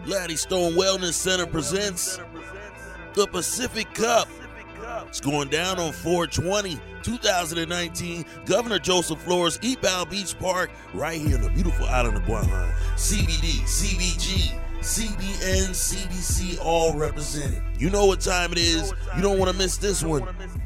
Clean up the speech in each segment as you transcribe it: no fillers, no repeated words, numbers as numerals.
Laddie Stone Wellness Center presents the Pacific Cup. It's going down on 4/20/2019. Governor Joseph Flores, Eastbound Beach Park, right here in the beautiful island of Guam. CBD, CBG, CBN, CBC, all represented. You know what time it is. You don't want to miss this one.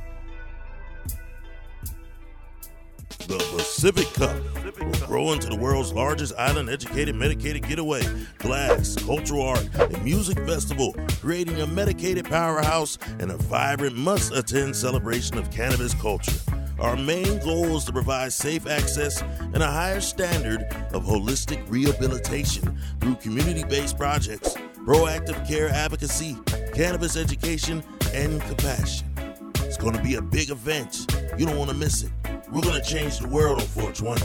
The Pacific Cup will grow into the world's largest island-educated medicated getaway, glass, cultural art, and music festival, creating a medicated powerhouse and a vibrant must-attend celebration of cannabis culture. Our main goal is to provide safe access and a higher standard of holistic rehabilitation through community-based projects, proactive care advocacy, cannabis education, and compassion. It's going to be a big event. You don't want to miss it. We're going to change the world on 420.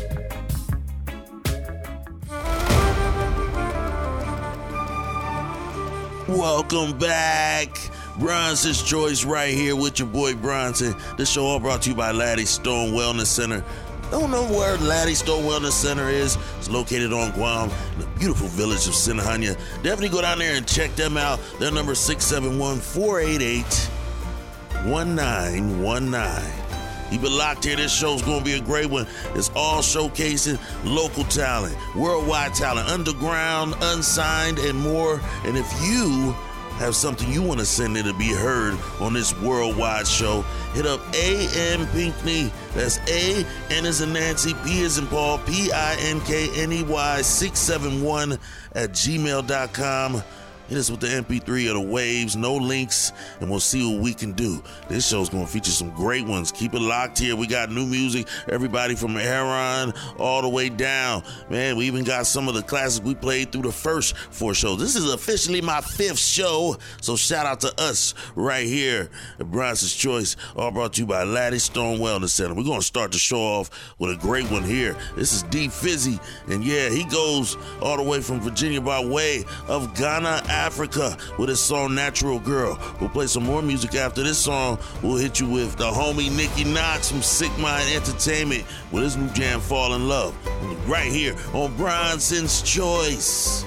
Welcome back. Bronson's Choice right here with your boy Bronson. This show all brought to you by Laddie Stone Wellness Center. Don't know where Laddie Stone Wellness Center is. It's located on Guam in the beautiful village of Sinahanya. Definitely go down there and check them out. Their number is 671-488-1919. You've been locked here. This show's going to be a great one. It's all showcasing local talent, worldwide talent, underground, unsigned, and more. And if you have something you want to send in to be heard on this worldwide show, hit up A.M. Pinkney. That's A, N as in Nancy, P as in Paul, PINKNEY 671 at gmail.com. Hit us with the MP3 of the waves, no links, and we'll see what we can do. This show's going to feature some great ones. Keep it locked here. We got new music, everybody from Aaron all the way down. Man, we even got some of the classics we played through the first 4 shows. This is officially my 5th show, so shout out to us right here at Bronson's Choice, all brought to you by Laddie Stone Wellness Center. We're going to start the show off with a great one here. This is D Fizzy, and yeah, he goes all the way from Virginia by way of Ghana, Africa, with his song Natural Girl. We'll play some more music after this song. We'll hit you with the homie Nicky Knox from Sick Mind Entertainment with his new jam Fall in Love, right here on Bronson's Choice.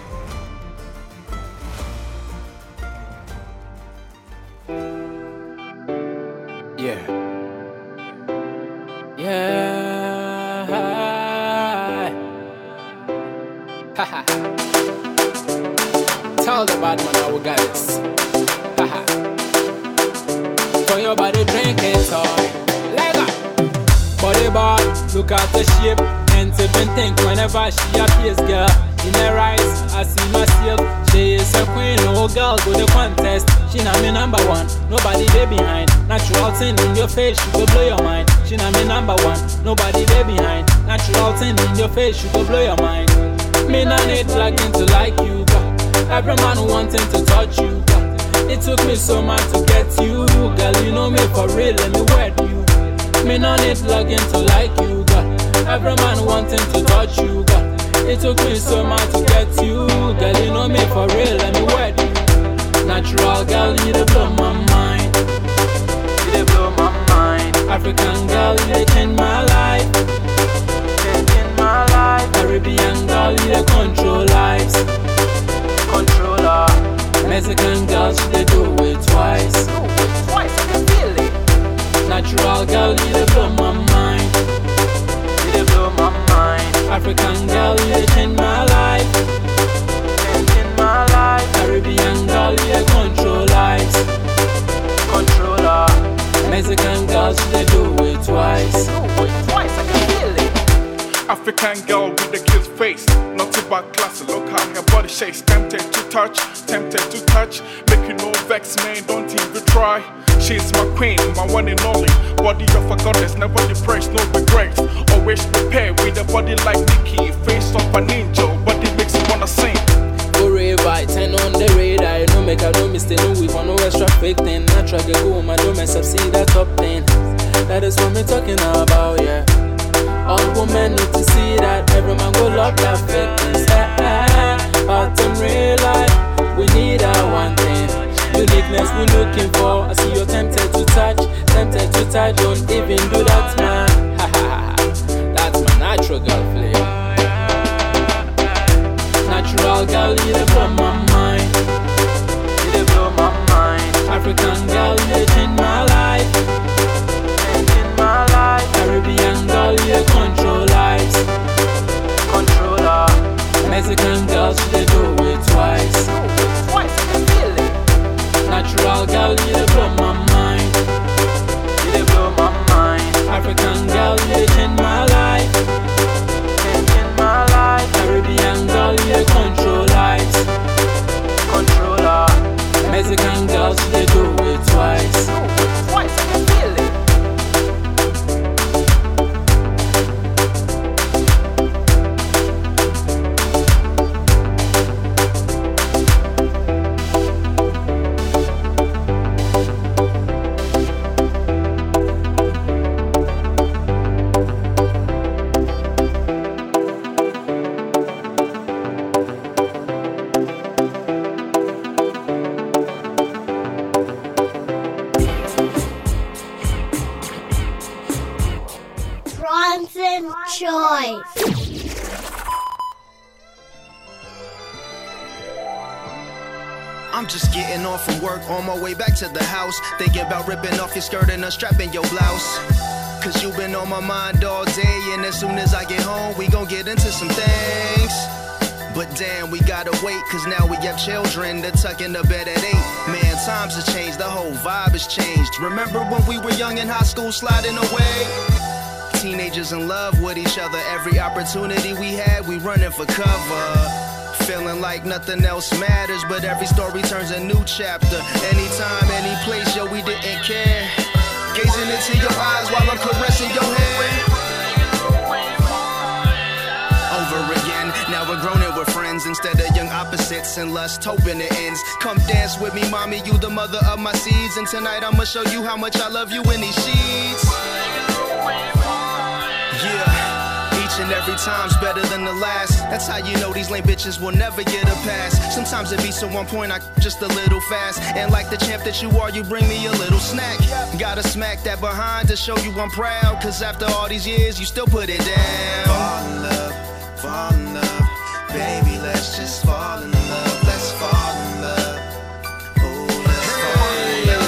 Yeah. Haha. Tell the bad man how we got this. Haha. For your body drinking toy. Leg up. Body bar, look at the shape. And even think whenever she appears, girl. In her eyes, I see myself. She is a queen, oh girl, go the contest. She not me number one, nobody there behind. Natural thing in your face, she go blow your mind. She not me number one, nobody there behind. Natural thing in your face, she go blow your mind. Me not need plugging to like you, girl. Every man wanting to touch you, girl. It took me so much to get you, girl. You know me for real, let me wed you. Me no need plugging to like you, girl. Every man wanting to touch you, girl. It took me so much to get you, girl. You know me for real, let me wed you. Natural girl, you dey blow my mind. You dey blow my mind. African girl, you dey change my life. Changing my life. Caribbean girl, you dey control lives. Controller. Mexican girl, she dey do it twice. Do it twice, I can feel it. Natural girl, you dey blow my mind. You dey blow my mind. African girl, you dey change my life. Changing my life. Caribbean girl, you dey control lives. Controller. Mexican girl, she dey do it twice. Do it twice, I can feel it. African girl with the cute face, not too bad class. Look how her body shakes. Tempted to touch, make you no vex, man, don't even try. She's my queen, my one and only. Body of a goddess, never depressed, no regrets. Always prepared with a body like Nikki. Face of a ninja, body makes you wanna sing. Forever, 10 on the radar. No make a no mistake, no we want no extra fake thing. Natural girl, go home, I don't mess up, see that top thing. That is what me talking about, yeah. All women need to see that every man go love that fitness. But in real life, we need that one thing. Uniqueness we're looking for. I see you're tempted to touch, don't even do that, man. That's my natural girl flavor. Natural girl, you dey blow my mind. African girl, you change my life. Changing my life. Caribbean girl, you control lives. Controller. Mexican girl, she do it twice. Twice, you feel it. Natural girl, you blow my mind. You blow my mind. African girl, you change my life. Changing my life. Caribbean girl, you control lives. Controller. Mexican girl, she do it twice. Twice, I can feel it. I'm just getting off from work, on my way back to the house, thinking about ripping off your skirt and unstrapping your blouse. Cause you been on my mind all day, and as soon as I get home, we gon' get into some things. But damn, we gotta wait, cause now we have children that tuck in the bed at 8. Man, times have changed, the whole vibe has changed. Remember when we were young in high school sliding away? Teenagers in love with each other, every opportunity we had, we running for cover. Feeling like nothing else matters, but every story turns a new chapter. Anytime, any place, yo, we didn't care. Gazing into your eyes while I'm caressing your hair. Over again, now we're grown and we're friends instead of young opposites and lust, hoping it ends. Come dance with me, mommy, you the mother of my seeds, and tonight I'ma show you how much I love you in these sheets. Yeah, each and every time's better than the last. That's how you know these lame bitches will never get a pass. Sometimes it beats at one point, I just a little fast. And like the champ that you are, you bring me a little snack. Gotta smack that behind to show you I'm proud. Cause after all these years, you still put it down. Fall in love, baby, let's just fall in love. Let's fall in love. Oh, let's fall in love.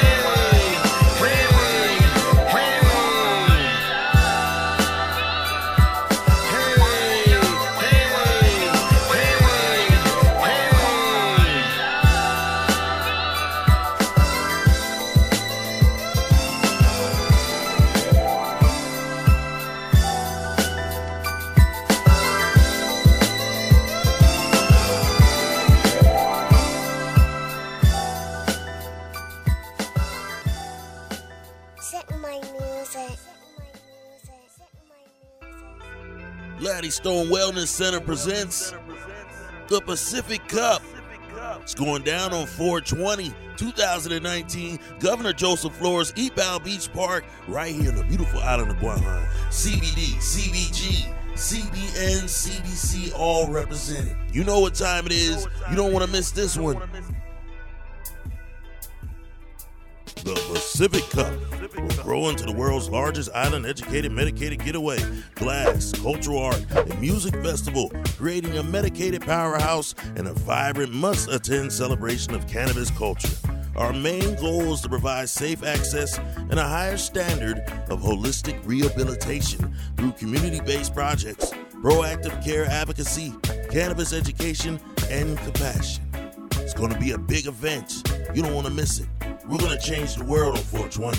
Laddie Stone Wellness Center presents the Pacific Cup. It's going down on 4/20/2019. Governor Joseph Flores, Eastbound Beach Park, right here in the beautiful island of Guam. CBD, CBG, CBN, CBC, all represented. You know what time it is. You don't want to miss this one. The Pacific Cup will grow into the world's largest island-educated, medicated getaway, glass, cultural art, and music festival, creating a medicated powerhouse and a vibrant, must-attend celebration of cannabis culture. Our main goal is to provide safe access and a higher standard of holistic rehabilitation through community-based projects, proactive care advocacy, cannabis education, and compassion. It's going to be a big event. You don't want to miss it. We're going to change the world on 4/20.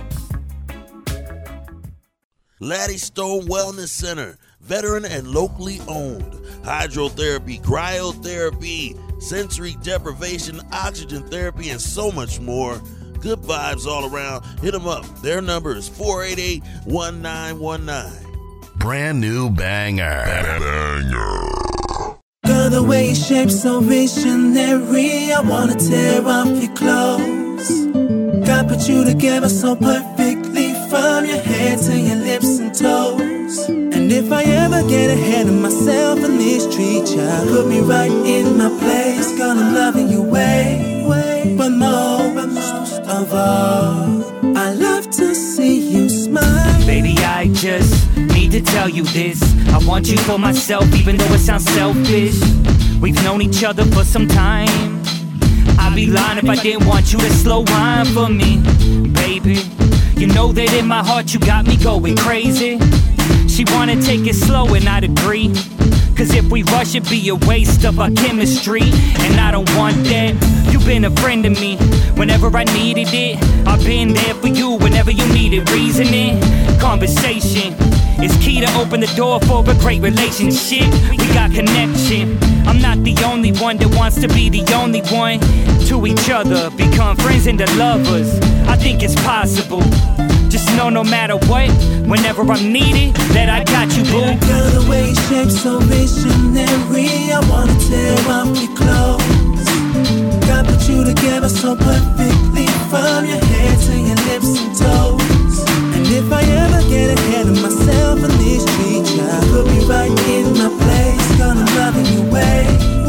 Laddie Stone Wellness Center, veteran and locally owned. Hydrotherapy, cryotherapy, sensory deprivation, oxygen therapy, and so much more. Good vibes all around. Hit them up. Their number is 488-1919. Brand new banger. Girl, the way you shape so visionary, I wanna tear off your clothes. God put you together so perfectly, from your head to your lips and toes. And if I ever get ahead of myself in this street, child, put me right in my place. Girl, I'm loving you way, but most of all, I love to see you smile. Baby, I just need to tell you this. I want you for myself, even though it sounds selfish. We've known each other for some time, I'd be lying if I didn't want you to slow wine for me, baby. You know that in my heart you got me going crazy. She wanna take it slow and I'd agree, cause if we rush it'd be a waste of our chemistry, and I don't want that. You've been a friend to me whenever I needed it. I've been there for you whenever you needed reasoning. Conversation is key to open the door for a great relationship. We got connection. I'm not the only one that wants to be the only one to each other. Become friends and the lovers. I think it's possible. Just know no matter what, whenever I'm needed, that I got you, boo. Girl, the way you shape so visionary, I wanna tear off your clothes. God put you together so perfectly, from your head to your lips and toes. And if I ever get ahead of myself in these streets, I put me right in my place. Gonna love you way,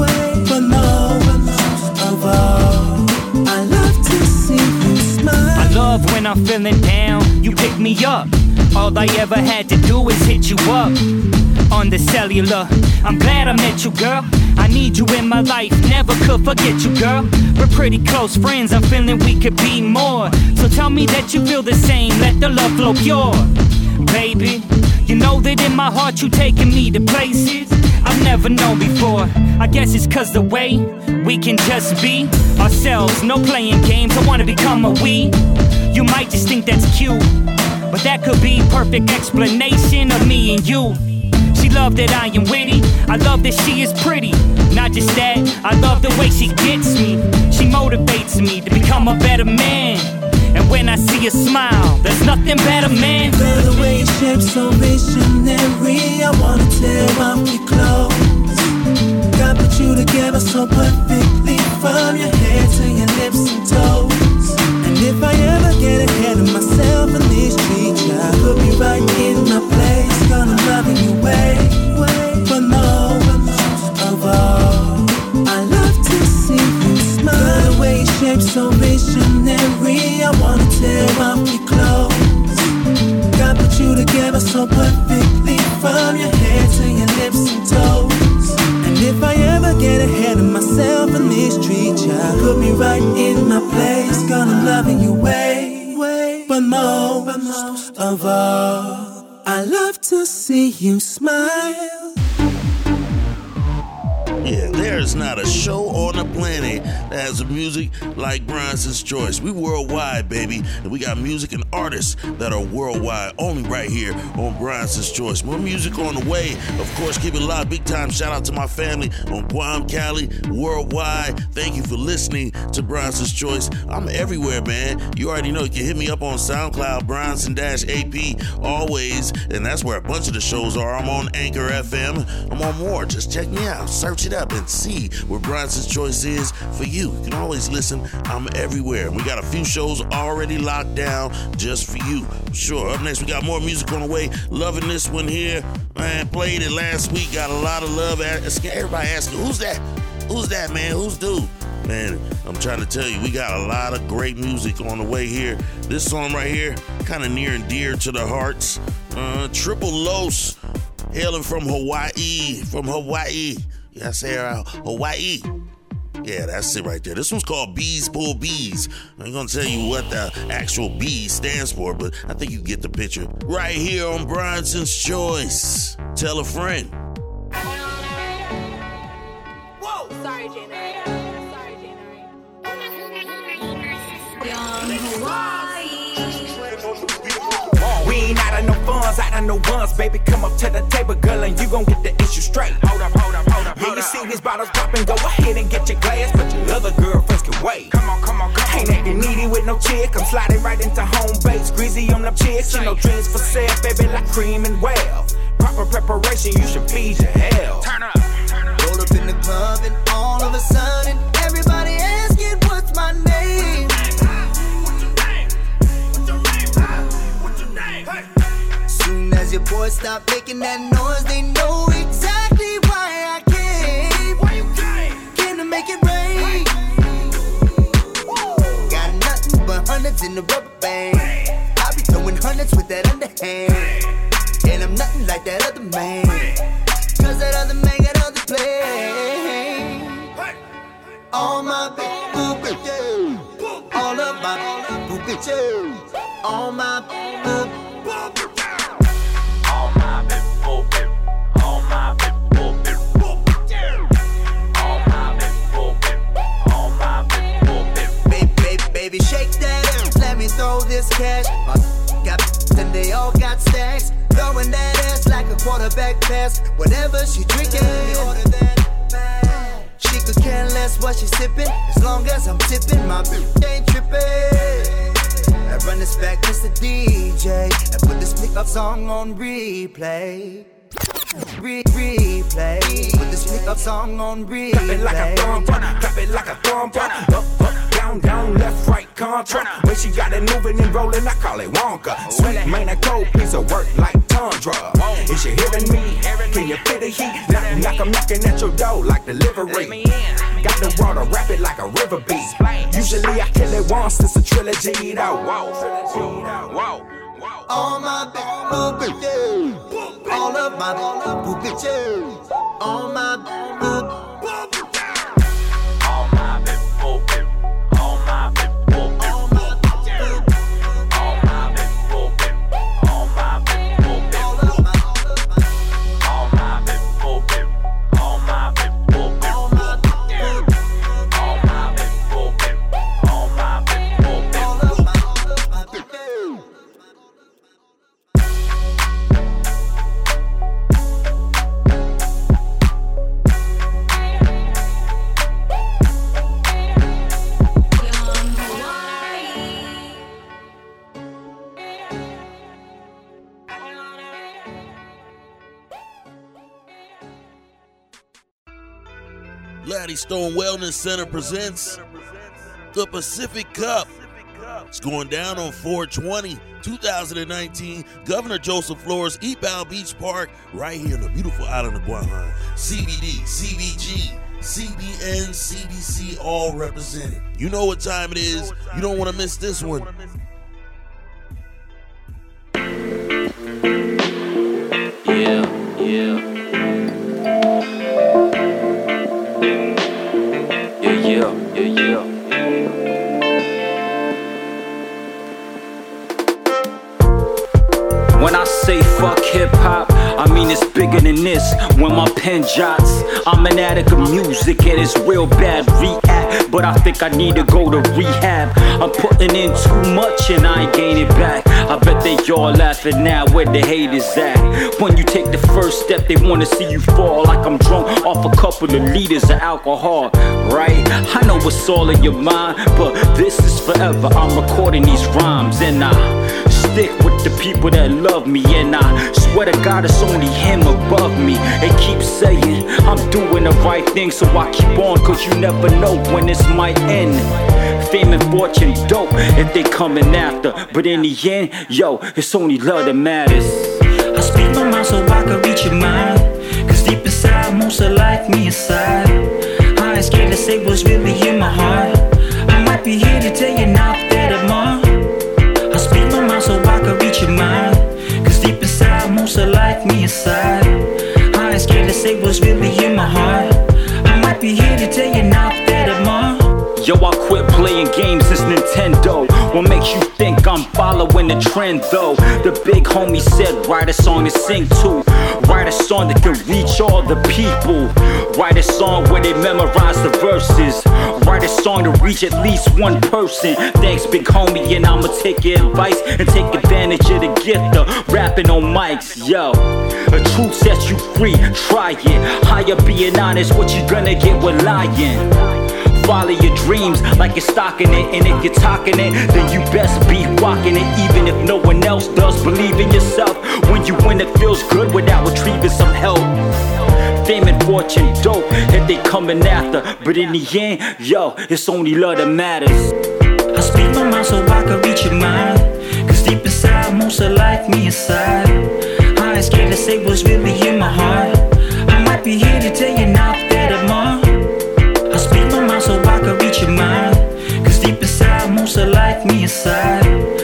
but most of all, I love to see you smile. I love when I'm feeling down, you pick me up. All I ever had to do is hit you up on the cellular. I'm glad I met you, girl. I need you in my life, never could forget you, girl. We're pretty close friends, I'm feeling we could be more. So tell me that you feel the same, let the love flow pure. Baby, you know that in my heart you taking me to places I've never known before. I guess it's cause the way we can just be ourselves, no playing games, I wanna become a we. You might just think that's cute, but that could be perfect explanation of me and you. She love that I am witty, I love that she is pretty. Not just that, I love the way she gets me. She motivates me to become a better man. And when I see her smile, there's nothing better, man. Girl, the way you shape so visionary, I wanna tear off your clothes. God put you together so perfectly, from your head to your lips and toes. And if I ever get ahead of myself in these streets, I put me right in my place. Gonna love you way, but most of all, I love to see you smile. Girl, the way you shape so visionary, I wanna tear off your clothes. God put you together so perfectly, from your head to your lips and toes. And if I ever get ahead of myself in these streets, I put me right in my place. Gonna love you way, but most of all, I love to see you smile. Yeah, there's not a show on the planet that has music like Bronson's Choice. We worldwide, baby, and we got music and artists that are worldwide, only right here on Bronson's Choice. More music on the way. Of course, keep it live. Big time shout out to my family on Guam, Cali, worldwide. Thank you for listening to Bronson's Choice. I'm everywhere, man. You already know you can hit me up on SoundCloud, Bronson-AP, always, and that's where a bunch of the shows are. I'm on Anchor FM. I'm on more. Just check me out. Search it up and see where Bronson's Choice is for you. You can always listen. I'm everywhere. We got a few shows already locked down just for you. Sure. Up next, we got more music on the way. Loving this one here. Man, played it last week. Got a lot of love. Everybody asking, who's that? Who's that, man? Who's dude? Man, I'm trying to tell you, we got a lot of great music on the way here. This song right here, kind of near and dear to the hearts. Triple Los, hailing from Hawaii. Yeah, I say Hawaii. Yeah, that's it right there. This one's called Bees Pull Bees. I ain't gonna tell you what the actual B stands for, but I think you get the picture. Right here on Bronson's Choice. Tell a friend. Whoa! Sorry, January. We ain't out of no funds, out of no ones, baby. Come up to the table, girl, and you gon' get the issue straight. Hold up. Yeah, you see these bottles poppin', go ahead and get your glass, but your other girlfriends can wait. Come on. Ain't acting needy with no chick, I'm sliding right into home base. Greasy on them chicks, you know dreams for sale, baby, like cream and well. Proper preparation, you should feed your hell. Turn up. Roll up in the club and all of a sudden, everybody asking what's my name. Soon as your boys stop making that noise, they know exactly why I came. Why you came to make it rain. Got nothing but hundreds in the rubber band. I be throwing hundreds with that underhand, and I'm nothing like that other man, cause that other man got other play. All my big All of my bitches. All my baby, shake that ass. Let me throw this cash. My got and they all got stacks. Throwing that ass like a quarterback pass. Whatever she drinking, order that. She could care less what she sipping. As long as I'm tipping, my bitch ain't tripping. I run this back, Mr. DJ, and put this pickup song on replay. Replay. Put this pickup song on replay. Clap it like a thumb, clap it like a thumb. Up, down, left, right, contra. When she got it moving and rolling, I call it Wonka. Sweet man, a cold piece of work like Tundra. Is you hearing me? Can you feel the heat? Knock, I'm knocking at your door like delivery. Got the water, wrap it like a river beat. Usually I kill it once, it's a trilogy though. Whoa. All my bitches, all of my bitches, all my Laddie Stone Wellness Center presents the Pacific Cup. It's going down on 4/20/2019. Governor Joseph Flores, Eastbound Beach Park, right here in the beautiful island of Guam. CBD, CBG, CBN, CBC, all represented. You know what time it is. You don't want to miss this one. Yeah. When I say fuck hip-hop, I mean it's bigger than this. When my pen jots, I'm an addict of music and it's real bad react. But I think I need to go to rehab. I'm putting in too much and I ain't gaining back. I bet they all laughing now where the haters at. When you take the first step, they wanna see you fall. Like I'm drunk off a couple of liters of alcohol, right? I know it's all in your mind, but this is forever. I'm recording these rhymes and I stick with the people that love me, and I swear to God it's only him above me. They keep saying I'm doing the right thing, so I keep on, cause you never know when this might end. Fame and fortune dope if they coming after, but in the end, yo, it's only love that matters. I speak my mind so I can reach your mind, cause deep inside most of life me inside. I ain't scared to say what's really in my heart. I might be here to tell you not that I'm on. I speak my mind so I can reach your mind, cause deep inside most of life me inside. I ain't scared to say what's really in my heart. I might be here to tell you not that I'm on. Yo, I quit playing games since Nintendo. What makes you think I'm following the trend though? The big homie said write a song to sing to, write a song that can reach all the people, write a song where they memorize the verses, write a song to reach at least one person. Thanks big homie, and I'ma take your advice and take advantage of the gift of rapping on mics. Yo, the truth sets you free, try it. Higher being honest, what you gonna get with lying? Follow your dreams like you're stocking it, and if you're talking it, then you best be rocking it. Even if no one else does, believe in yourself. When you win, it feels good without retrieving some help. Fame and fortune dope that they coming after, but in the end, yo, it's only love that matters. I speak my mind so I can reach your mind, cause deep inside most of life me inside. I ain't scared to say what's really in my heart. I might be here to tell you not that I'm on. I speak my mind so I can reach your mind, cause deep inside most of life me inside.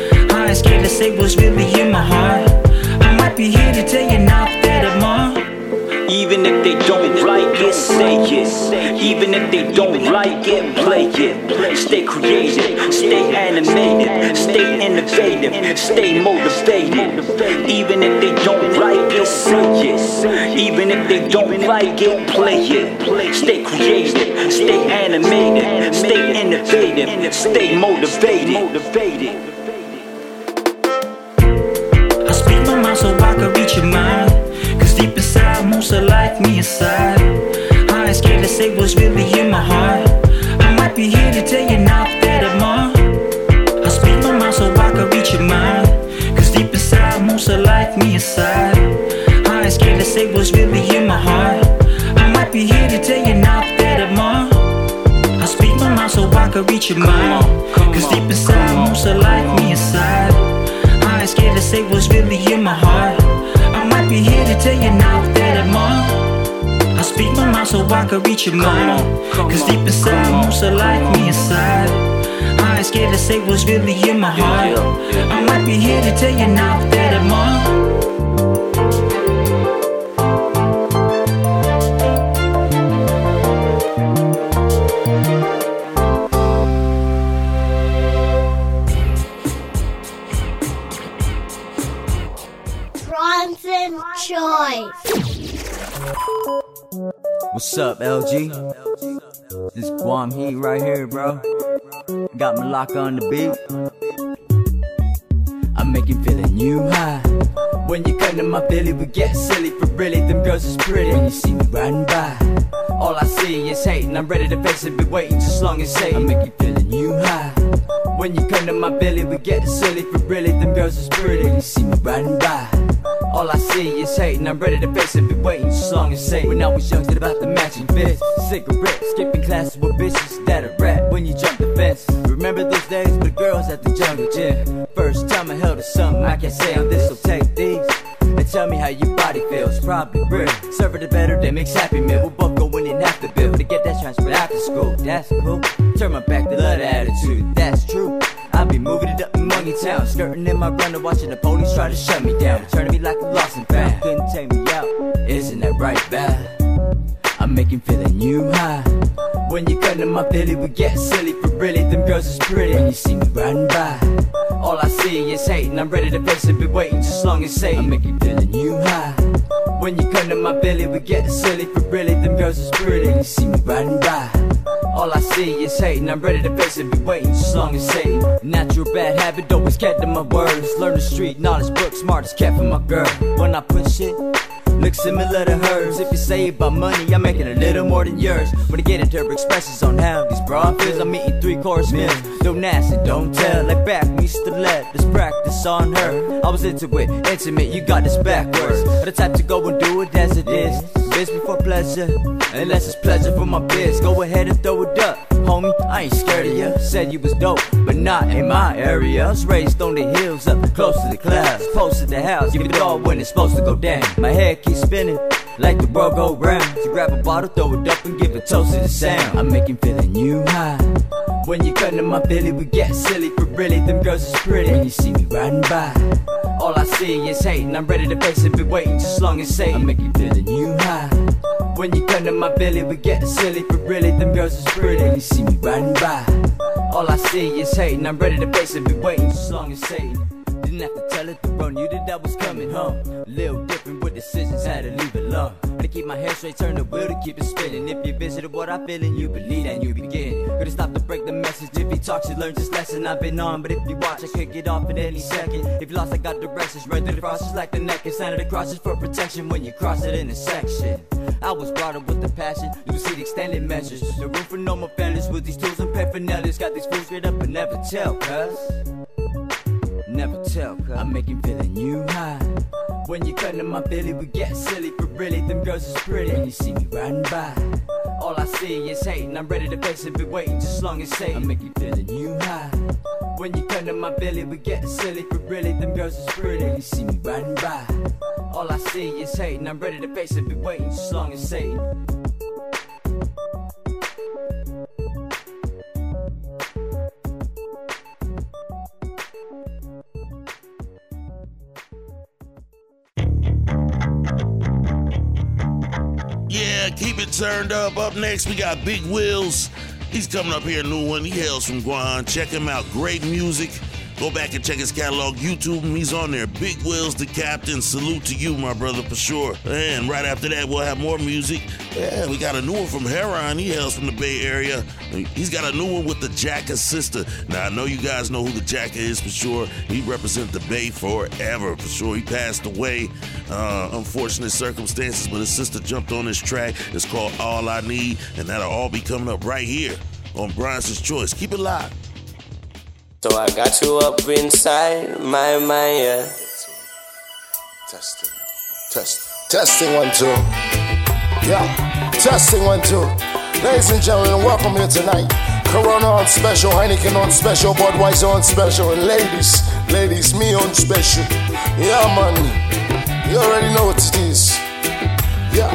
I ain't scared to say what's really in my heart. I might be here to tell you not that I'm on. Even if they don't like it, say it. Even if they don't like it, play it. Stay creative, stay animated, stay innovative, stay motivated. Even if they don't like it, say it. Even if they don't like it, play it. Stay creative, stay animated, stay innovative, stay motivated. I speak my mind so I can reach your mind. Cause deep inside, most are like me inside. I ain't scared to say what's really in my heart. I might be here to tell you now that I'm on. I speak my mind so I can reach your mind. Cause deep inside, most are like me inside. I ain't scared to say what's really in my heart. I might be here to tell you now that I'm on. I speak my mind so I can reach your mind. Cause deep inside, most are like me inside. I ain't scared to say what's really in my heart. I might be here to tell you now that I'm on. I speak my mind so I can reach your mind. Cause deep inside, most are like me inside. I ain't scared to say what's really in my heart. I might be here to tell you now that I'm on. What's up, LG? This Guam Heat right here, bro. Got Malaka on the beat. I make you feeling you high. When you come to my Billy, we get silly. For really, them girls is pretty. When you see me riding by, all I see is hating. I'm ready to face it, be waiting just long as say. I make you feeling you high. When you come to my Billy, we get silly. For really, them girls is pretty. When you see me riding by, all I see is hating. I'm ready to face it, be waiting just long as say. When I was young, did about the matching fits, cigarettes, skipping classes with bitches that a rap when you jump the fence. Remember those days with the girls at the jungle gym? First time I held a something I can't say on this, so take these and tell me how your body feels. Probably real. Serve it better than mix Happy Meal. We'll both go in and have to bill to get that transfer after school. That's cool. Turn my back to love the attitude. That's true. I be moving it up in Money Town, skirting in my runner, watching the police try to shut me down, turning me like a lost and found. Couldn't take me out, isn't that right, Val? I make him feeling you high. When you come to my Billy, we get silly. For really, them girls is pretty. When you see me riding by, all I see is hating. I'm ready to face it, be waiting just long as say. I make you feeling you high. When you come to my Billy, we get silly. For really, them girls is pretty. When you see me riding by, all I see is hating. I'm ready to face it, be waiting just long as say. Natural bad habit, always kept to my words. Learn the street knowledge, book smart is kept for my girl. When I push it, look similar to hers. If you say about money, I'm making a little more than yours. When I get into her expressions on how these broad feels, I'm eating 3-course meals. Don't ask and don't tell. Like back, we used to let this practice on her. I was into it, intimate, you got this backwards. The type to go and do it as it is. Biz before pleasure, unless it's pleasure for my biz. Go ahead and throw it up, homie, I ain't scared of ya. Said you was dope, but not in my area. I was raised on the hills, up close to the clouds. Close to the house, give it all when it's supposed to go down. My head keeps spinning, like the world go round. So grab a bottle, throw it up and give a toast to the sound. I make him feeling you high. When you come to my Billy, we get silly. For really, them girls is pretty. When you see me riding by, all I see is hating. I'm ready to face it, be waiting just long as say. I make you feeling you high. When you come to my Billy, we get silly. For really, them girls is pretty. When you see me riding by, all I see is hating. I'm ready to face it, be waiting just long as say. Didn't have to tell it to run, you that I was coming home. A little different with decisions, had to leave it alone. To keep my head straight, turn the wheel to keep it spinning. If you visited what I feel and you believe that you begin. Could've stopped to break the message. If he talks, you learn this lesson I've been on. But if you watch, I could get off at any second. If you lost, I got directions. Right through the crosses like the neck. It's under the crosses for protection when you cross it in a section. I was brought up with the passion, you see the extended measures. The room for no more failures with these tools and paraphernalia. Got these fools straight up and never tell, cuz. Never tell, cuz I make him feeling you high. When you come to my Billy, we get silly. For really, them girls is pretty. When you see me riding by, all I see is hating. I'm ready to face it, be waiting just long as say. I make you feeling you high. When you come to my Billy, we get silly. For really, them girls is pretty. When you see me riding by, all I see is hating. I'm ready to face it, be waiting just long as say. Yeah, Yeah, keep it turned up. Up next, we got Big Wills. He's coming up here, a new one. He hails from Guam. Check him out. Great music. Go back and check his catalog. YouTube him. He's on there. Big Wills, the captain. Salute to you, my brother, for sure. And right after that, we'll have more music. Yeah, we got a new one from Heron. He hails from the Bay Area. He's got a new one with the Jacka sister. Now, I know you guys know who the Jacka is for sure. He represents the Bay forever, for sure. He passed away, unfortunate circumstances, but his sister jumped on this track. It's called All I Need, and that'll all be coming up right here on Bronze's Choice. Keep it live. So I got you up inside my mind, yeah. Testing 1 2. Yeah, testing 1 2. Ladies and gentlemen, welcome here tonight. Corona on special, Heineken on special, Budweiser on special, and ladies, me on special. Yeah, man, you already know what it is. Yeah,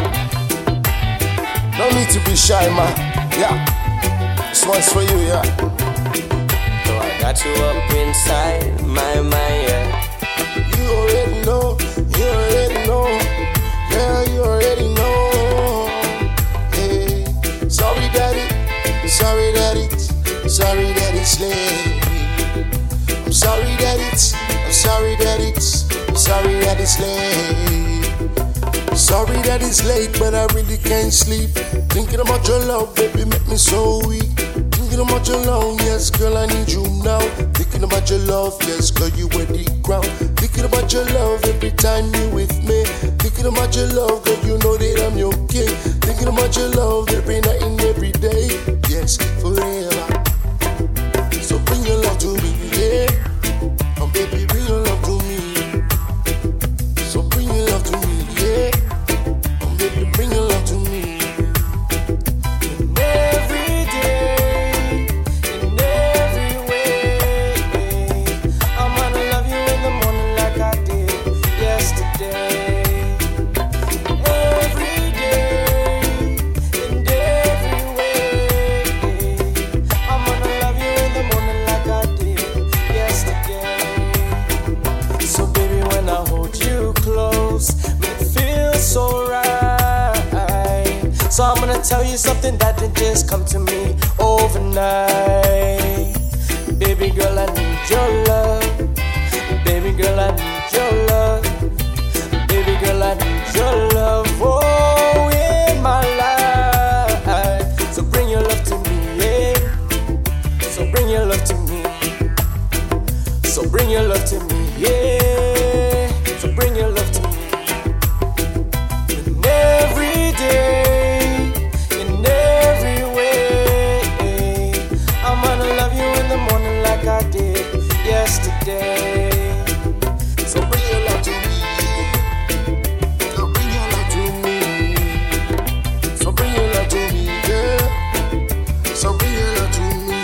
no need to be shy, man. Yeah, this one's for you, yeah. Got you up inside my mind, yeah. You already know, yeah, you already know. Hey, sorry daddy, it's late. I'm sorry that it's late. Sorry that it's late, but I really can't sleep. Thinking about your love, baby, make me so weak. Thinking about your love, yes, girl, I need you now. Thinking about your love, yes, girl, you wear the crown. Thinking about your love every time you with me. Thinking about your love, girl, you know that I'm your king. Thinking about your love every night and every day, yes, forever. So bring your love to me, yeah. Oh, baby, bring your love to me. So bring your love to me, yeah. Oh, baby, bring your love to me. So I'm gonna tell you something that didn't just come to me overnight. Baby girl, I need your love. Baby girl, I need your love. Baby girl, I need your love. Oh, in my life. So bring your love to me, yeah. So bring your love to me. So bring your love to me, yeah. So bring your love to me. And every day. I did yesterday. So bring your love to me. So bring your love to me. So bring your love to me, yeah. So bring your love to me.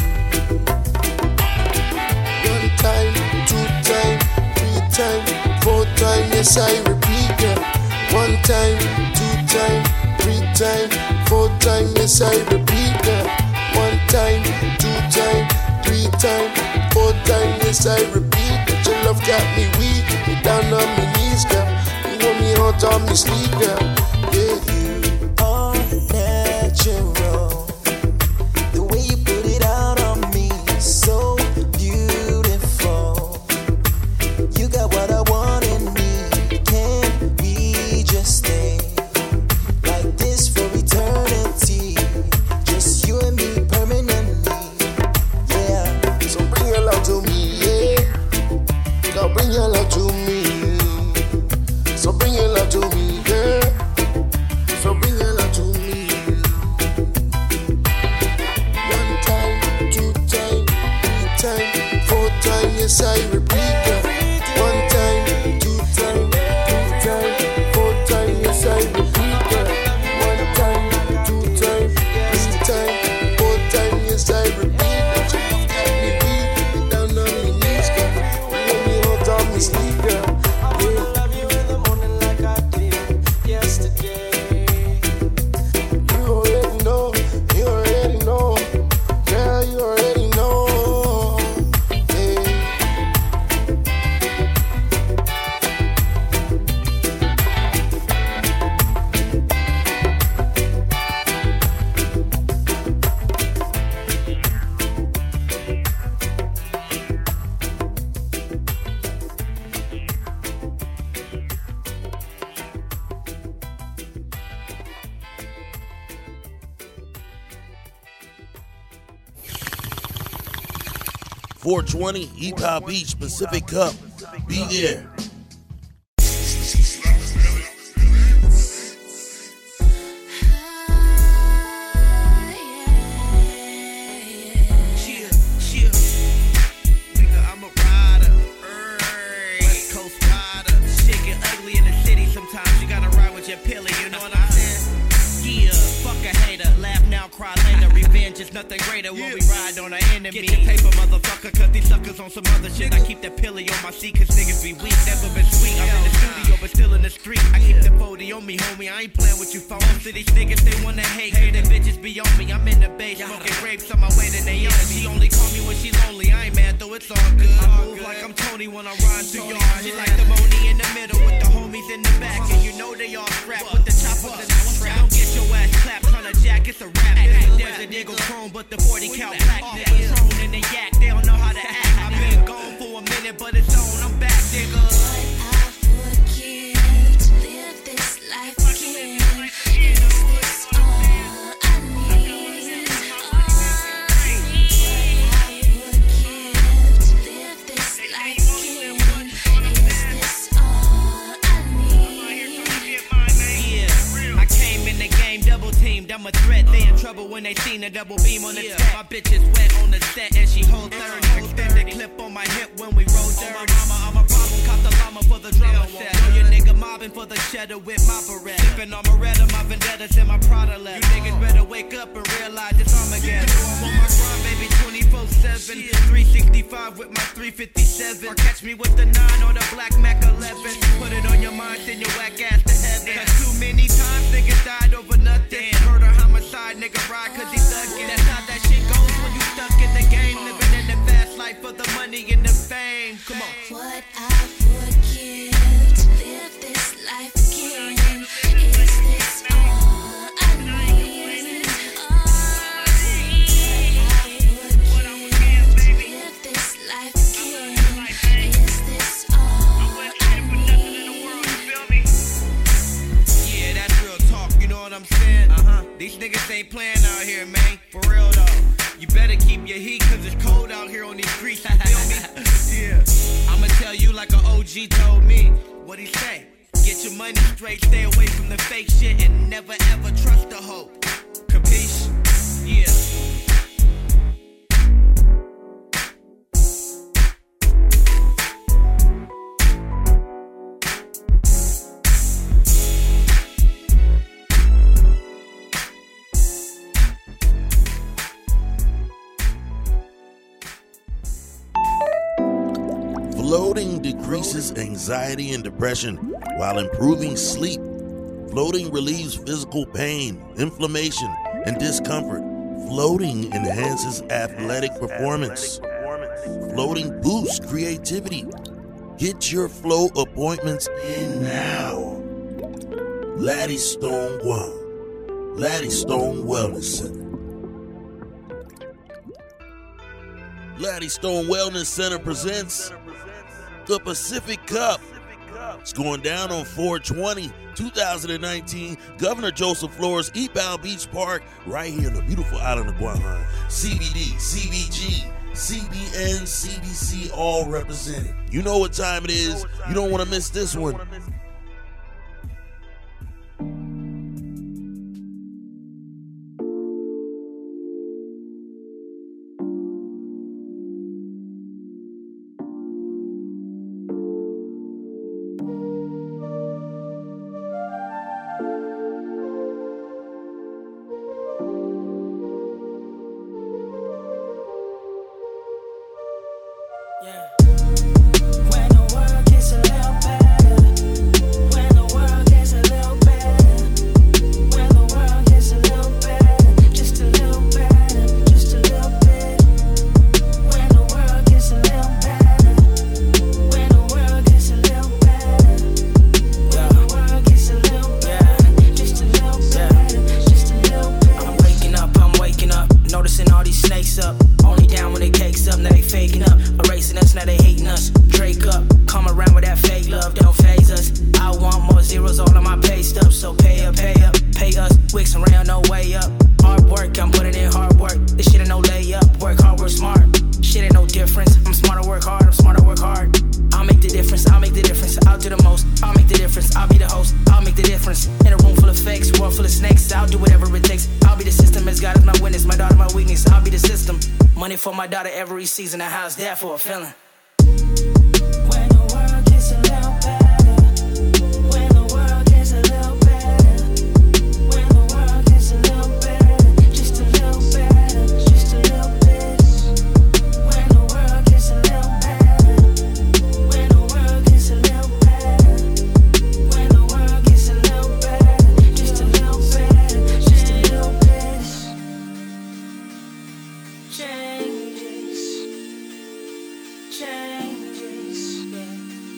1 time, 2 time, 3 time, 4 time, yes I repeat, yeah. 1 time, 2 time, 3 time, 4 time, yes I repeat, yeah. 1 time, 2 time, 3 time, 4 time, yes I repeat that your love got me weak, me down on my knees, girl. You know me hot on me sleep, girl. Yeah, you are natural. The way you put it out on me is so beautiful. You got what I want in me. Can we just stay like this for eternity? Just you and me permanently. To me, yeah. Now bring your love to me. So bring your love to me, yeah. So bring your love to me. 1 time, 2 time, 3 time, 4 time, yes I repeat, yeah. 1 time, 2 time, 3 time, 4 time, yes I repeat, yeah. 1 time, 2 time, 3 time, 4 time, yes I repeat. Sleep, girl. I wanna love you in the morning like I did yesterday. You already know, yeah, you already know. Hey. 420 Epow Beach Pacific Cup. Be there. Nothing greater when we ride on our enemy. Get your paper, motherfucker, cause these suckers on some other shit. I keep that pilly on my seat cause niggas be weak. Never been sweet, I'm in the studio but still in the street. I keep the 40 on me, homie, I ain't playing with you phone. Most of these niggas, they wanna hate, the bitches be on me. I'm in the base, smoking grapes on my way to they own. She only call me when she lonely, I ain't mad though, it's all good. I move like I'm Tony when I ride through your She like the Moni in the middle with the homies in the back. And you know they all scrap with the choppers in the strap. Don't get your ass clapped, on a jack, it's a rap. There's a nigga chrome, but the 40 count black niggas thrown in the yak, they don't know how to act. I've been gone for a minute, but it's on, I'm back, nigga. What I would give to live this life again. Is this all I need? What I would give to live this life again. Is this all I need? Yeah, I came in the game double teamed, I'm a threat. They in trouble when they seen a double beam on the set. My bitch is wet on the set and she hold third. Extended clip on my hip when we roll dirt. I'm a problem, cop the llama for the drama set. Know your nigga mobbing for the cheddar with my beret. Sipping on Moretta, my vendettas and my Prada left. You niggas better wake up and realize it's Armageddon. I'm on my grind, baby, 24/7. 365 with my 357. Or catch me with the 9 or the Black Mac 11. Put it on your mind, send your whack ass to heaven. Cause too many times niggas died over nothing. Murder, homicide, nigga ride cause he thuggin'. That's how that shit goes when you stuck in the game. Living in the fast life for the money and the fame. Come on. What I would give to live this life again. Is this all I need? What I would give to live this life again. Is this all I need? Yeah, that's real talk, you know what I'm saying? These niggas ain't playing out here, man. For real though. You better keep your heat cause it's cold out here on these streets, you feel me? Yeah. I'ma tell you like an OG told me. What'd he say? Get your money straight, stay away from the fake shit and never ever trust a hoe. Capiche? Yeah. Floating decreases anxiety and depression while improving sleep. Floating relieves physical pain, inflammation, and discomfort. Floating enhances athletic performance. Floating boosts creativity. Get your flow appointments in now. Laddie Stone Guam. Laddie Stone Wellness Center. Laddie Stone Wellness Center presents the Pacific Cup. It's going down on 4/20, 2019. Governor Joseph Flores, Epow Beach Park, right here in the beautiful island of Guam. CBD, CBG, CBN, CBC, all represented. You know what time it is. You don't want to miss this one. Difference. weakness, I'll be the system. Money for my daughter every season, a house there for a feeling. When the world gets a little better, when the world gets a little better, when the world gets a little better, just a little better, just a little bit. When the world gets a little better, when the world gets a little better, when the world gets a little better, just a little better, just a little bit. Changes, yeah.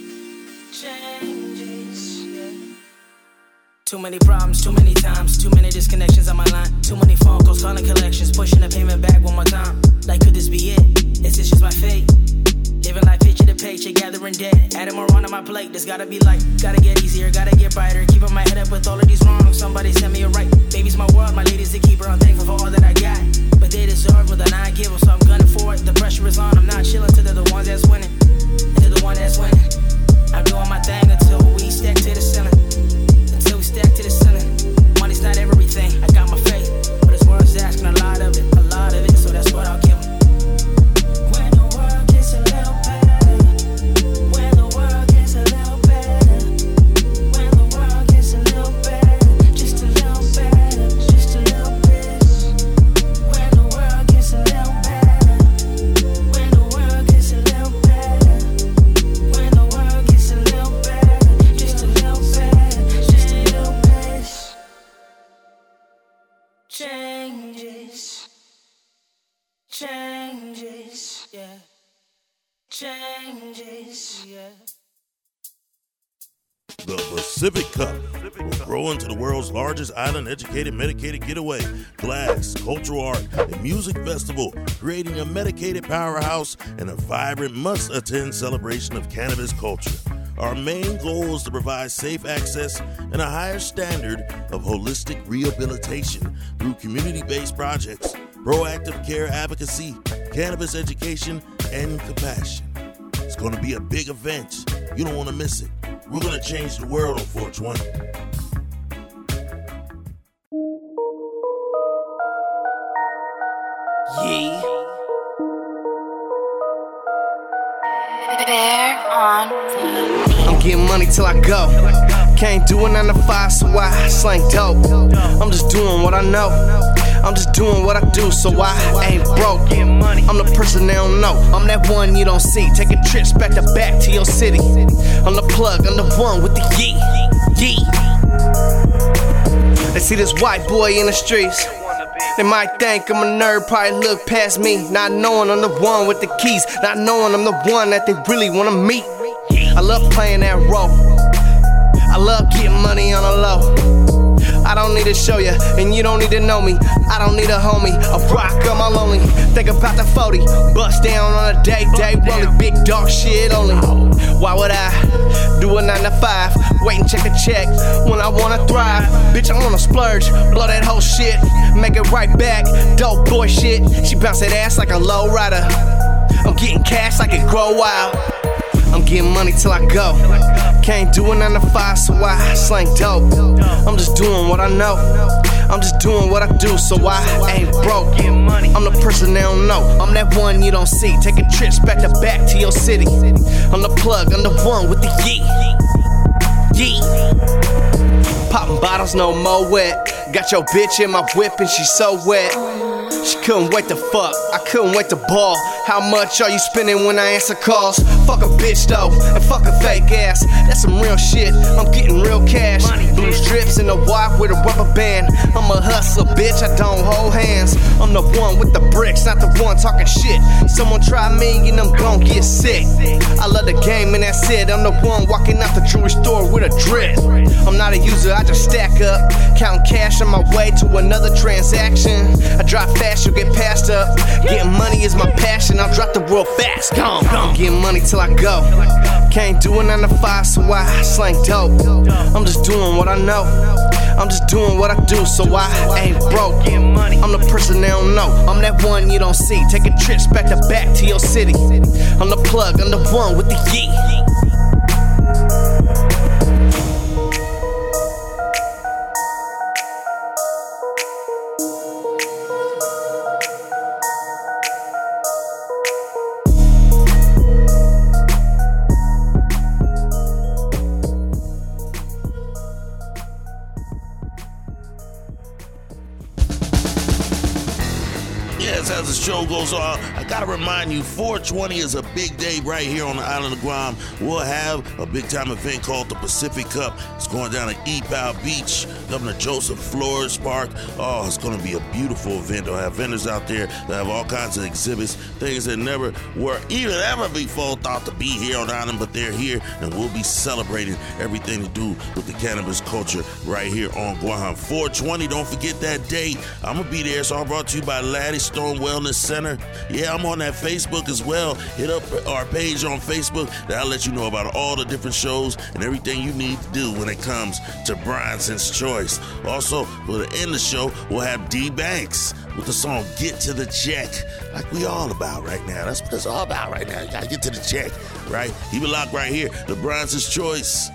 Changes, yeah. Too many problems, too many times, too many disconnections on my line. Too many phone calls, calling collections, pushing the payment back one more time. Like, could this be it? Is this just my fate? Living life paycheck to paycheck, gathering debt. Adding more on my plate, this gotta be light. Gotta get easier, gotta get brighter. Keeping my head up with all of these wrongs. Somebody send me a right. Baby's my world, my lady's the keeper. I'm thankful for all that I got. But they deserve more than I give them, so I'm gunning for it. The pressure is on, I'm not chilling till they're the ones that's winning. And they're the one that's winning. I'm doing my thing until we stack to the ceiling. Until we stack to the ceiling. Money's not everything, I got my faith. But this world's asking a lot of it, so that's what I'll give them. When the world gets a little better, when the world gets a little better, when the world gets a little better, just a little better, just a little bit. When the world gets a little better, when the world gets a little better, when the world gets a little better, just a little better, just a little bit. Changes, changes, yeah. Changes, yeah. The Pacific Cup will grow into the world's largest island-educated, medicated getaway, glass, cultural art, and music festival, creating a medicated powerhouse and a vibrant, must-attend celebration of cannabis culture. Our main goal is to provide safe access and a higher standard of holistic rehabilitation through community-based projects, proactive care advocacy, cannabis education, and compassion. It's going to be a big event. You don't want to miss it. We're going to change the world on 420. Yeah. Bear on I'm getting money till I go. Can't do a 9 to 5, so I slang dope. I'm just doing what I know. I'm just doing what I do, so I ain't broke. I'm the person they don't know. I'm that one you don't see. Taking trips back to back to your city. I'm the plug, I'm the one with the yee. Yee. They see this white boy in the streets. They might think I'm a nerd, probably look past me. Not knowing I'm the one with the keys. Not knowing I'm the one that they really wanna meet. I love playing that role. I love getting money on the low. I don't need to show you, and you don't need to know me. I don't need a homie, a rock on my lonely. Think about the 40, bust down on a day rolling big dog shit only. Why would I do a 9 to 5, wait and check a check when I wanna thrive? Bitch, I wanna splurge, blow that whole shit, make it right back, dope boy shit. She bounce that ass like a low rider. I'm getting cash like it grow wild. I'm getting money till I go. Can't do a 9 to 5, so I slang dope. I'm just doing what I know. I'm just doing what I do, so I ain't broke. I'm the person they don't know. I'm that one you don't see. Taking trips back to back to your city. I'm the plug, I'm the one with the yee. Yee. Popping bottles, no more wet. Got your bitch in my whip and she's so wet. She couldn't wait to fuck, I couldn't wait to ball. How much are you spending when I answer calls? Fuck a bitch though, and fuck a fake ass. That's some real shit, I'm getting real cash. Blue strips in the white with a rubber band. I'm a hustler, bitch, I don't hold hands. I'm the one with the bricks, not the one talking shit. Someone try me and I'm gon' get sick. I love the game and that's it. I'm the one walking out the jewelry store with a drip. I'm not a user, I just stack up. Counting cash on my way to another transaction. I drive fast, you'll get passed up. Getting money is my passion, I'll drop the world fast. Gone. Getting money till I go. Can't do a 9 to 5, so I slang dope. I'm just doing what I know. I'm just doing what I do, so I ain't broke. I'm the person they don't know. I'm that one you don't see. Taking trips back to back to your city. I'm the plug, I'm the one with the yee. as the show goes on, I gotta remind you, 420 is a big day right here on the island of Guam. We'll have a big-time event called the Pacific Cup. It's going down at Epau Beach, Governor Joseph Flores Park. Oh, it's gonna be a beautiful event. They'll have vendors out there. They'll have all kinds of exhibits, things that never were even ever before thought to be here on the island, but they're here, and we'll be celebrating everything to do with the cannabis culture right here on Guam. 420, don't forget that date. I'm gonna be there, so I'm brought to you by Laddie Stone Wellness Center. Yeah, I'm on that Facebook as well. Hit up our page on Facebook. That'll let you know about all the different shows and everything you need to do when it comes to Bryanson's Choice. Also, we'll end the show, we'll have D Banks with the song Get to the Check, like we all about right now. That's what it's all about right now. You gotta get to the check, right? Keep it locked right here, the Bryanson's Choice.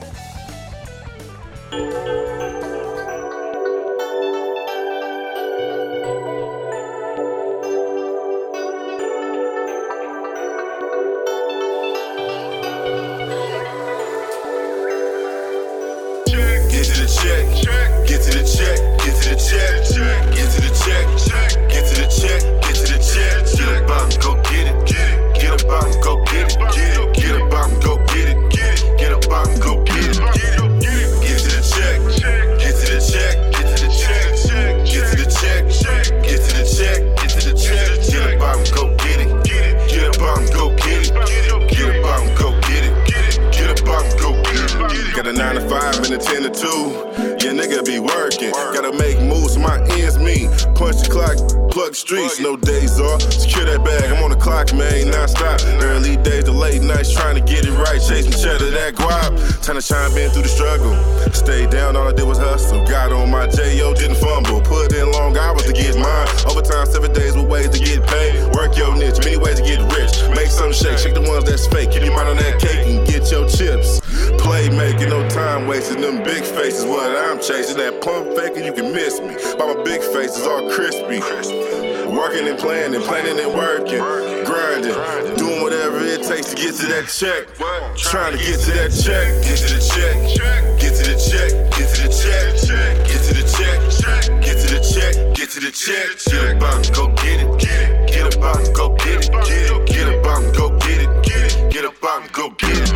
Got a 9 to 5 and a 10 to 2. Yeah, nigga be working. Gotta make moves so my ends meet. Punch the clock, plug the streets, no days off. Secure that bag, I'm on the clock, man, non-stop. Early days to late nights, trying to get it right. Chasing cheddar, that guap. Time to shine, been through the struggle. Stayed down, all I did was hustle. Got on my J.O., didn't fumble. Put in long hours to get mine. Overtime, 7 days with ways to get paid. Work your niche, many ways to get rich. Make something shake, shake the ones that's fake. Keep your mind on that cake and get your chips. Playmaking, no time wasting. Them big faces, what I'm chasing. That pump faking, you can miss me. But my big face is all crispy. Working and planning and working. Grinding, doing whatever it takes to get to that check. Trying to get to that check. Get to the check. Get to the check. Get to the check. Get to the check. Get to the check. Get to the check. Get up out and go get it. Get up out and go get it. Get up out and go get it. Get up out and go get it.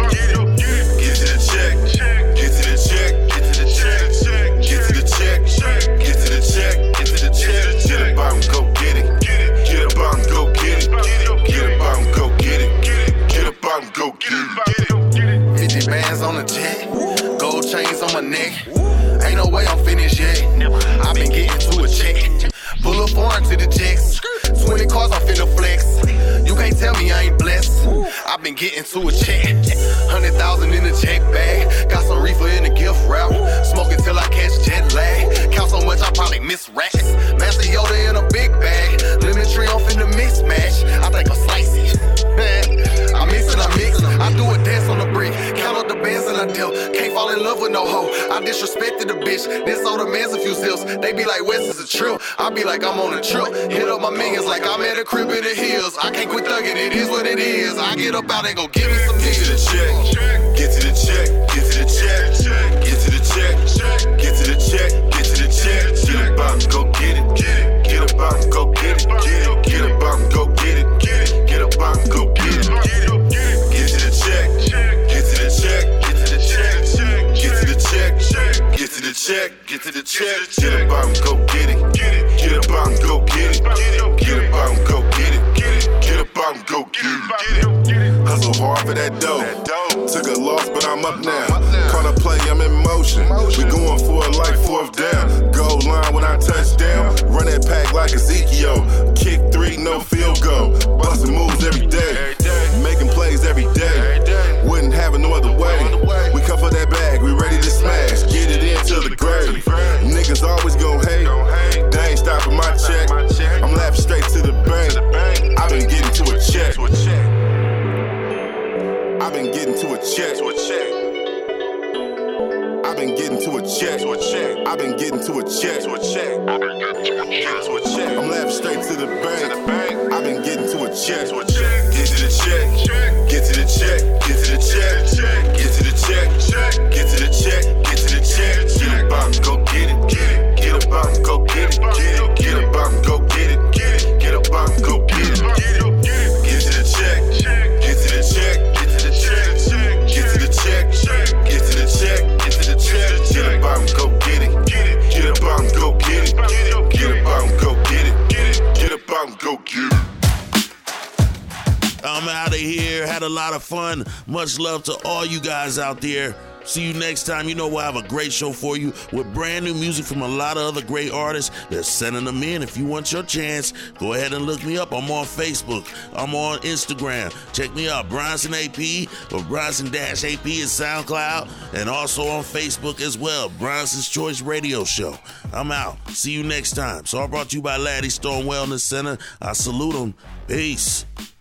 Get to the check. Get to the check. Get to the check. Get to the check. Get to the check. Get to the check. Get up out and go get it. Get up out and go get it. Get up out and go get it. Get up out and go get it. 50 bands on the jet. Gold chains on my neck. Ain't no way I'm finished yet. I've been getting to a check. Pull up foreign to the checks. 20 cars, I'm finna flex. You can't tell me I ain't blessed. I've been getting to a check. 100,000 in the check bag. Got some reefer in the gift wrap. Smoking till I catch jet lag. Count so much I probably miss racks. Master Yoda in a big bag. Lemon tree off in the mismatch. I think I'll slice it. I mix and I mix. I do a dance on the brick. Count up the bands and I deal. Can't fall in love with no hoe. I disrespected the bitch. This older man's a few zips. They be like, West is a trip. I be like, I'm on a trip. Hit up my millions like I'm at a crib in the hills. I can't quit thugging. It is what it is. I get up out and go give me some Get to the check. Get to the check. Get to the check. Get to the check. Get to the check. Get to the check. Get up out and go get it. Get up out and go get it. Get up out and go get it. Get up out and go get it. Get to the check. Get to the check. Get to the check. Get to the check. Get to the check. Get to the check. Get up out and go get it. Get up out and go get it. Get up out and go get it. Get up out and go get it. Hustle hard for that dough. Took a loss, but I'm up now. Caught a play, I'm in motion. We going for it like 4th down. Goal line when I touch down. Run that pack like Ezekiel. Kick 3, no field goal. Busting moves every day. Making plays every day. Wouldn't have it no other way. We come for that bag, we ready to smash. Get it into the grave. Niggas always gon' hate. They ain't stopping my check. I'm laughing straight to the bank. I've been getting to a check. I've been getting to a check. I've been getting to a check. I've been getting to a check. I'm laughing straight to the bank. I've been getting to a check. Get to the check. Get to the check. Get to the check. Get to the check. Get to the check. Get to the check. Get up out and go get it. Get up out and go get it. Get up out and go get it. Get up out I'm out of here. Had a lot of fun. Much love to all you guys out there. See you next time. You know we'll have a great show for you with brand new music from a lot of other great artists. They're sending them in. If you want your chance, go ahead and look me up. I'm on Facebook. I'm on Instagram. Check me out, Bronson AP or Bronson-AP is SoundCloud, and also on Facebook as well, Bronson's Choice Radio Show. I'm out. See you next time. So I brought you by Laddie Stone Wellness Center. I salute them. Peace.